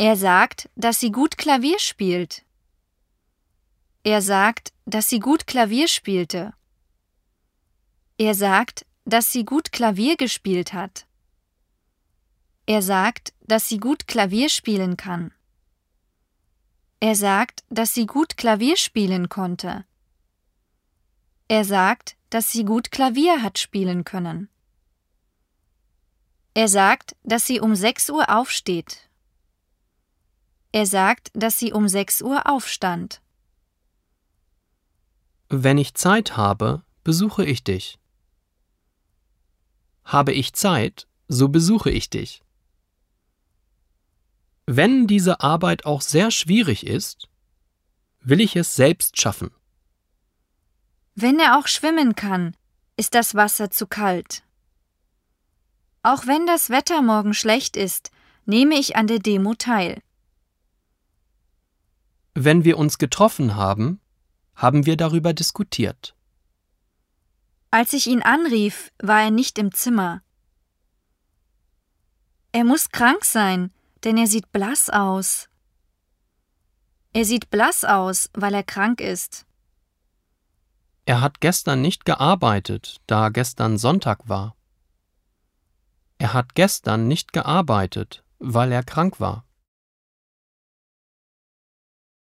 Er sagt, dass sie gut Klavier spielt. Er sagt, dass sie gut Klavier spielte. Er sagt, dass sie gut Klavier gespielt hat. Er sagt, dass sie gut Klavier spielen kann. Er sagt, dass sie gut Klavier spielen konnte. Er sagt, dass sie gut Klavier hat spielen können. Er sagt, dass sie um 6 Uhr aufsteht. Er sagt, dass sie um 6 Uhr aufstand. Wenn ich Zeit habe, besuche ich dich. Habe ich Zeit, so besuche ich dich. Wenn diese Arbeit auch sehr schwierig ist, will ich es selbst schaffen. Wenn er auch schwimmen kann, ist das Wasser zu kalt. Auch wenn das Wetter morgen schlecht ist, nehme ich an der Demo teil. Wenn wir uns getroffen haben, haben wir darüber diskutiert. Als ich ihn anrief, war er nicht im Zimmer. Er muss krank sein, denn er sieht blass aus. Er sieht blass aus, weil er krank ist. Er hat gestern nicht gearbeitet, da gestern Sonntag war. Er hat gestern nicht gearbeitet, weil er krank war.